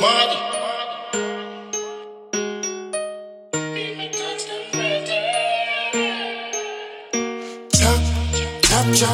Chop,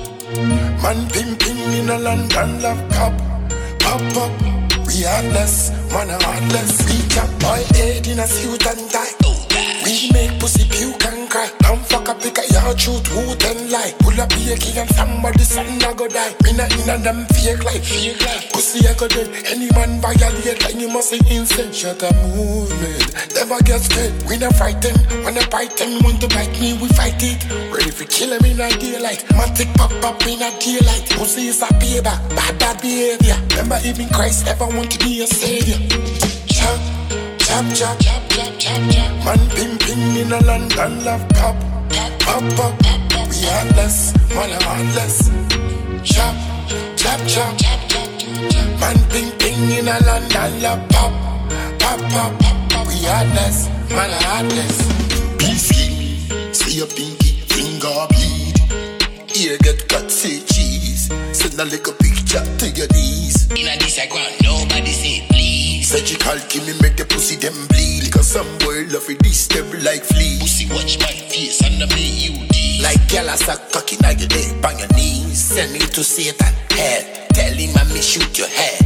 man pimping in a London love cup. Pop up, we heartless, man a heartless. We chop boy head in a suit and tie. We make pussy puke and cry. Don't fuck up, pick a yard shoot, who then lie. Pull up here, key and somebody son a go die. Me not in a them fake life. Pussy a go dead. Any man violate and you must say insane. Shut a movement, never get scared. We not frighten, when I bite them, want to bite me, we fight it. Ready for kill him in a daylight. Matic pop up in a daylight. Pussy is a payback, bad behavior. Remember even Christ never want to be a savior. Chop, chop, chop, chop, chop, chop, chop. Man pimping in a London love pop. Pop up, we heartless, man a heartless. Chop, chop, chop, chop, chop, chop. Man pimping in a London love pop. Pop up, we heartless, man a heartless. Beefy, see your pinky finger bleed. Ear get cut, say cheese. Send a little picture to your knees. In a this I ground, nobody say please. Surgical give me make the pussy them bleed. Because some boy love it, this step like fleas. Pussy watch my face and I make you deep. Like gyal a suck cocky now your neck on your knees. Send me to Satan head. Tell him I me shoot your head.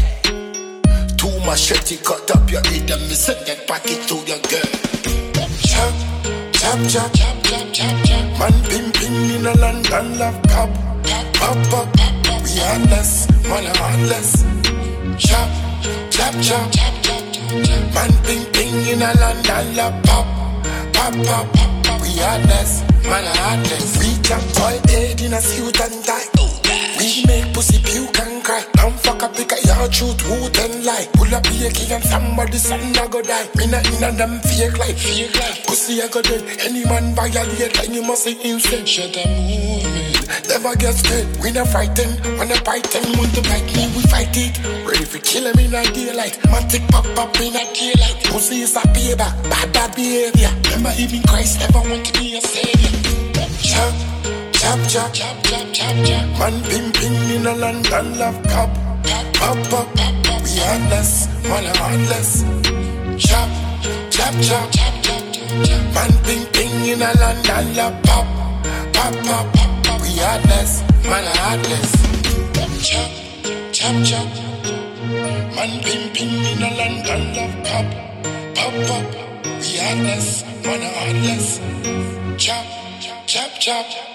Too machete cut up your head and me send that packet to your girl. Chop, chop, chop, chop, chop, chop, chop. Man pimping in a London love pop. Pop up, we heartless, man a heartless. Chop, chop, chop, chop, chop, chop. Man pimping in a London love pop. Pop up, we heartless, man a heartless. We chop boy head in a suit and tie. We make pussy puke and cry. Don't fuck up, pick a yard shoot, who then lie. Pull up here, key and somebody son a go die. Me not in a them fake life. Pussy a go dead. Any man violate and you must say insane. Shut a movement, never get scared. We not frighten, when I bite them, want to bite me, we fight it. Ready for kill him in a daylight. Matic pop up in a daylight. Pussy is a payback, bad behavior. Remember even Christ never want to be a savior. Chop, chop, chop, chop, chop, chop, chop. Man pimping in a London love pop. Pop up, we heartless, man a heartless. Chop, chop, chop, chop, chop, chop. Man pimping in a London love pop. Pop, we heartless, man a heartless. Chop, chop, chop. Man pimping in a London love pop. Pop, we heartless, man a heartless. Chop, chop, chop.